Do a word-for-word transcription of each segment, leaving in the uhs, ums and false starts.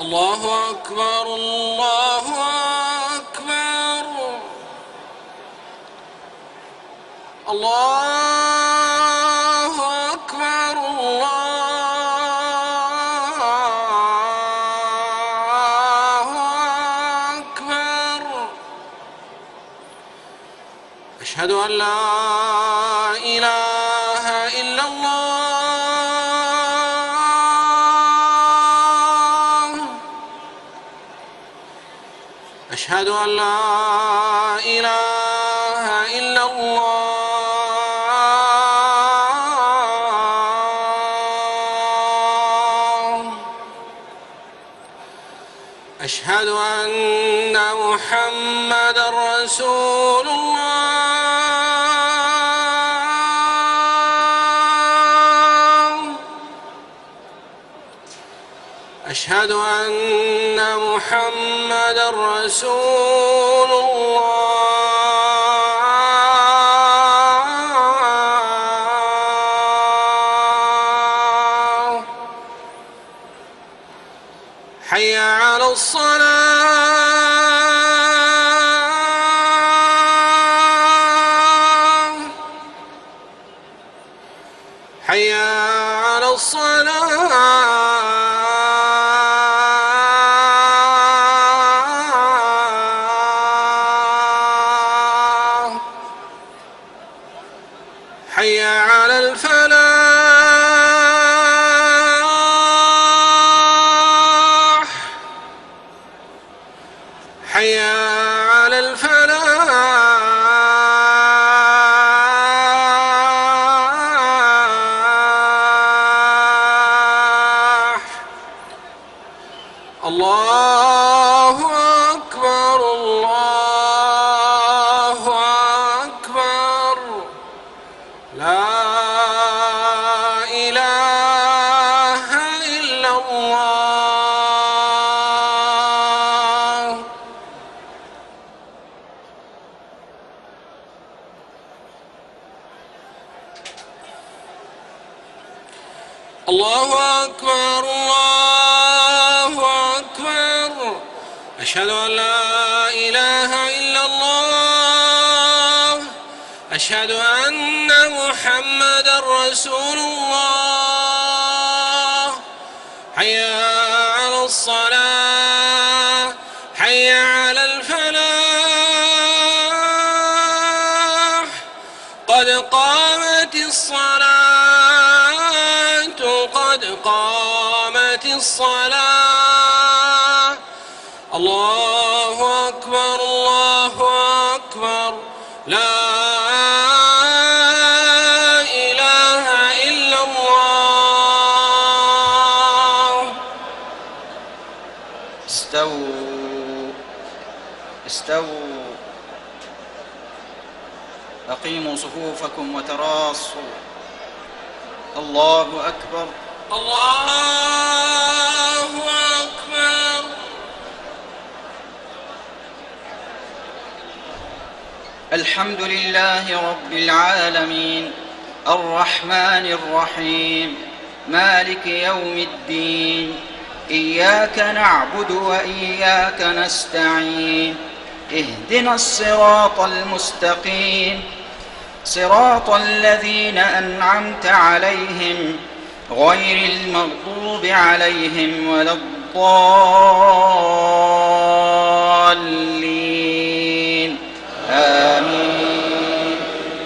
الله أكبر الله أكبر الله أكبر الله أكبر. أشهد أن لا إله إلا الله. أشهد أن لا إله إلا الله. أشهد أن محمدًا رسول الله. أشهد أن محمدًا رسول الله. حي على الصلاة. حي على الصلاة. حي على الفلاح. حي على الفلاح. الله أكبر الله أكبر. لا إله إلا الله. الله أكبر الله أكبر. أشهد أن لا إله إلا الله. أشهد أن محمدًا رسول الله. حي على الصلاة. حي على الفلاح. قد قامت الصلاة قد قامت الصلاة. الله أكبر الله أكبر. لا إله إلا الله. استووا استووا أقيموا صفوفكم وتراصوا. الله أكبر الله أكبر. الحمد لله رب العالمين الرحمن الرحيم مالك يوم الدين. إياك نعبد وإياك نستعين. اهدنا الصراط المستقيم صراط الذين أنعمت عليهم غير المغضوب عليهم ولا الضالين. آمين.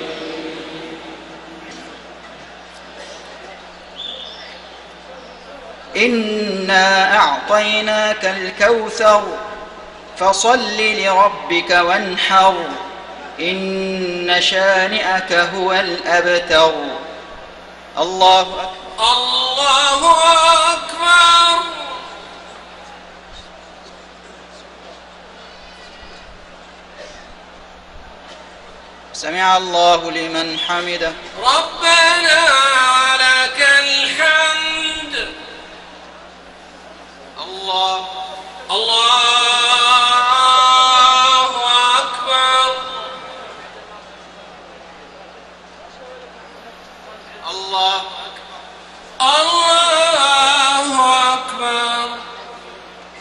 إنا أعطيناك الكوثر فصل لربك وانحر. إن شانئك هو الأبتر. الله أكبر الله أكبر. سمع الله لمن حمده. ربنا لك الحمد. الله الله أكبر. الله الله أكبر.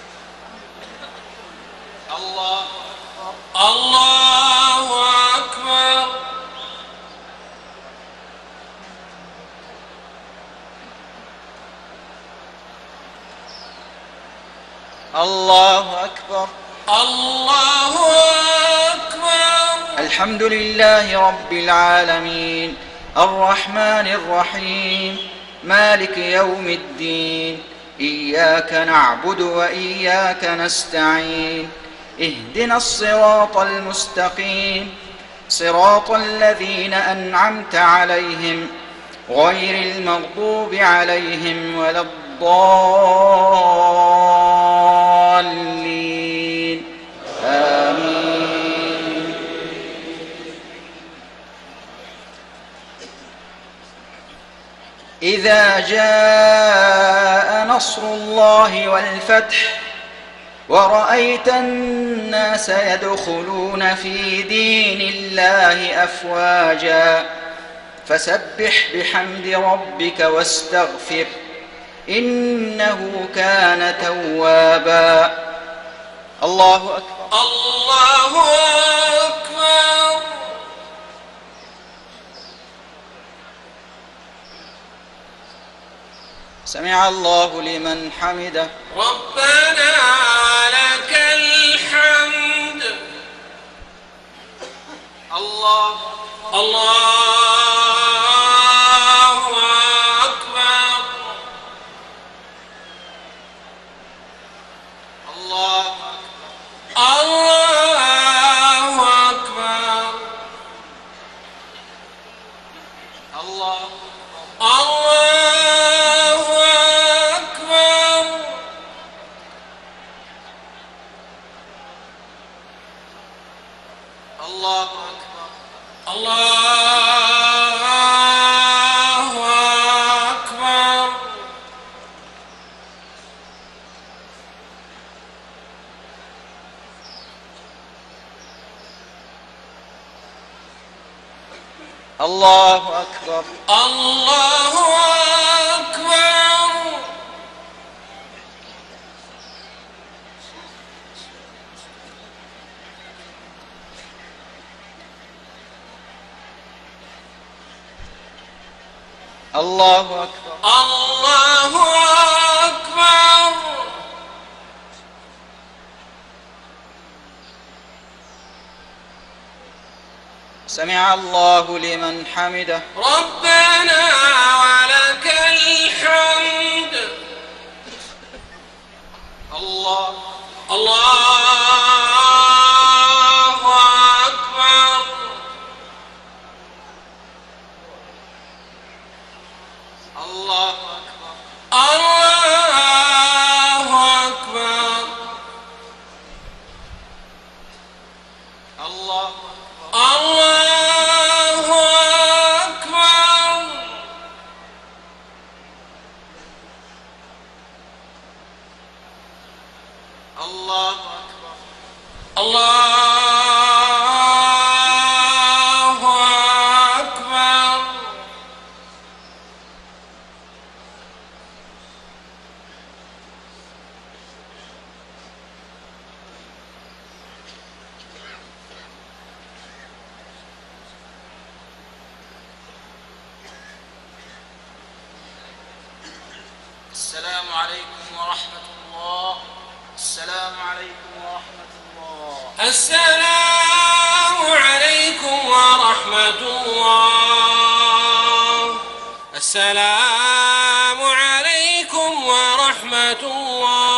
الله أكبر. الله أكبر. الحمد لله رب العالمين الرحمن الرحيم مالك يوم الدين إياك نعبد وإياك نستعين اهدنا الصراط المستقيم صراط الذين أنعمت عليهم غير المغضوب عليهم ولا الضالين آمين. إذا جاء نصر الله والفتح ورأيت الناس يدخلون في دين الله أفواجا فسبح بحمد ربك واستغفر إنه كان توابا. الله أكبر. الله أكبر. سمع الله لمن حمده. ربنا لك الحمد. الله الله أكبر. الله الله أكبر. الله الله أكبر. الله أكبر. الله أكبر. الله أكبر. الله أكبر. الله أكبر. الله أكبر. سمع الله لمن حمده. ربنا ولك الحمد. الله الله أكبر. الله أكبر. الله أكبر. الله الله أكبر. الله أكبر. الله أكبر. السلام عليكم ورحمة الله. السلام عليكم ورحمة الله. السلام عليكم ورحمة الله. السلام عليكم ورحمة الله.